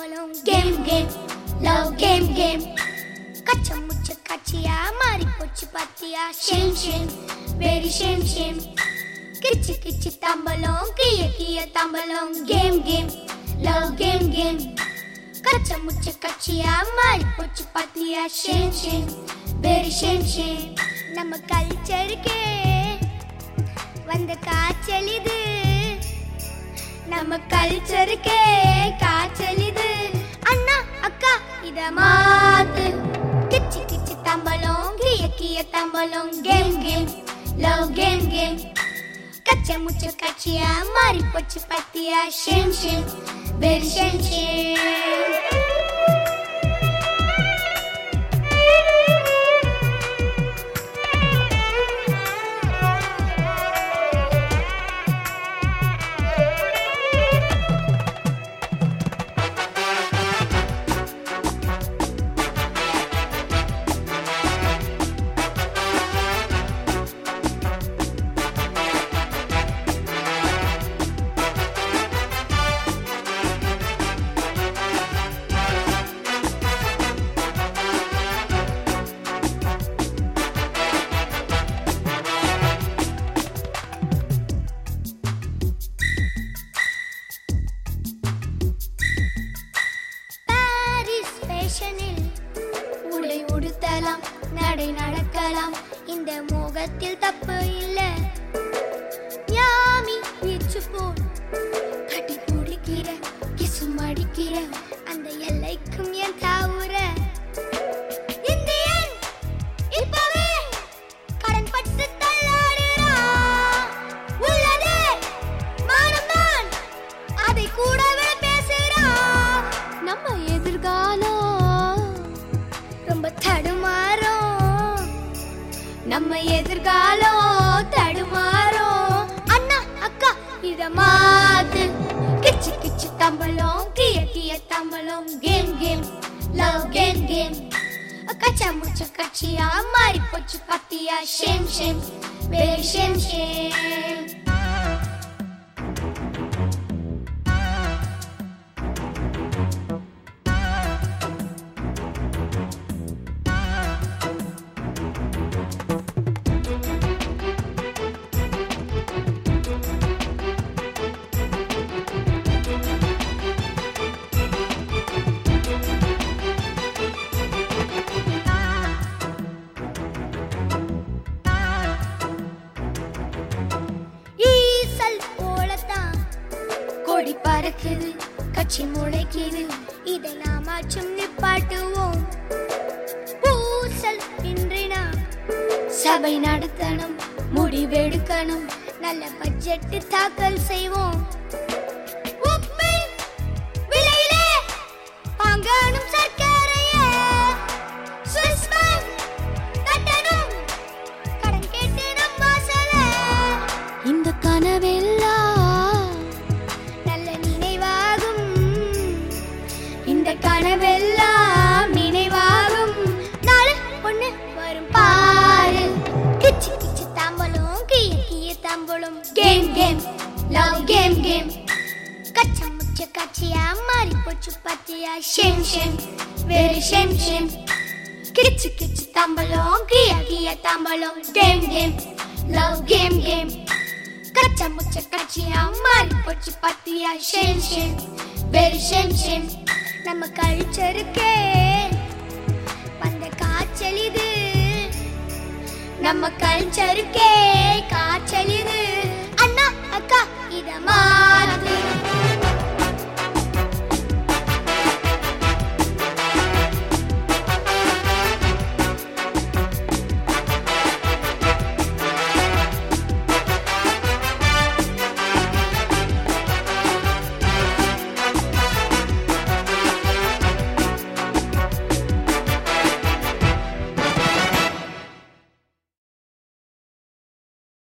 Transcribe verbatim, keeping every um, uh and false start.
தம்பலம் game game love game game கச்ச முச்ச கச்சியா மாறி போச்சு பாத்தியா shame shame very shame shame கிச்சு கிச்சு தம்பலம் கிய கிய தம்பலம் game game love game game கச்ச முச்ச கச்சியா மாறி போச்சு பாத்தியா shame shame very shame shame நம்ம கல்ச்சருக்கே வந்த காய்ச்சல் இது நம்ம கல்ச்சருக்கே காய்ச்சல் இது அண்ணா அக்கா இத மாத்து கிச்சு கிச்சு தம்பலம் கிய கிய தம்பலம் game game love game game கச்ச முச்ச கச்சியா மாறி போச்சு பாத்தியா shame shame very shame shame உடை உடுத்தலாம் நடை நடக்கலாம் இந்த மோகத்தில் தப்பு இல்ல யாமி வீச்சு போல் கட்டி பிடிக்கிற கிசும் அடிக்கிற அந்த எல்லைக்கும் என் தாவுற இந்தியன் இப்பவே கடன் பட்டு தள்ளாடுறா உள்ளதே மானம்தான் அதை கூடவே பேசுறா நம்ம எதிர்காலம் ரொம்ப தடுமாறும் நம்ம எதிர்காலம் தடுமாறும் அண்ணா அக்கா இத மாத்து கிச்சு கிச்சு தம்பலம் கிய கிய தம்பலம் game game love game game கச்சா முச்ச கச்சியா மாறி போச்சு பாத்தியா shame shame very shame shame கொடி பறக்குது கட்சி முளைக்குது இதை நாமாச்சும் நிப்பாட்டுவோம் பூசல் இன்றினா சபை நடத்தணும் முடிவெடுக்கணும் நல்ல பட்ஜெட் தாக்கல் செய்வோம் விலையிலே வாங்கணும் சர்க்கரையே ஸ்விஸ் பேங்க் கட்டணும் கடன் கேட்டு நம் வாசல இந்த கனவெல்லாம் இந்த கனவெல்லாம் நினைவாகும் நாளு ஒண்ணு வரும் பாரு கிச்சு கிச்சு தம்பலம் கிய கிய தம்பலம் game game love game game கச்ச முச்ச கச்சியா மாறி போச்சு பாத்தியா shame shame very shame shame கிச்சு கிச்சு தம்பலம் கிய கிய தம்பலம் game game love game game கச்ச முச்ச கச்சியா மாறி போச்சு பாத்தியா shame shame very shame shame நம்ம கல்ச்சருக்கே வந்த காய்ச்சல் இது நம்ம கல்ச்சருக்கே காய்ச்சல் இது அண்ணா அக்கா இத மாத்து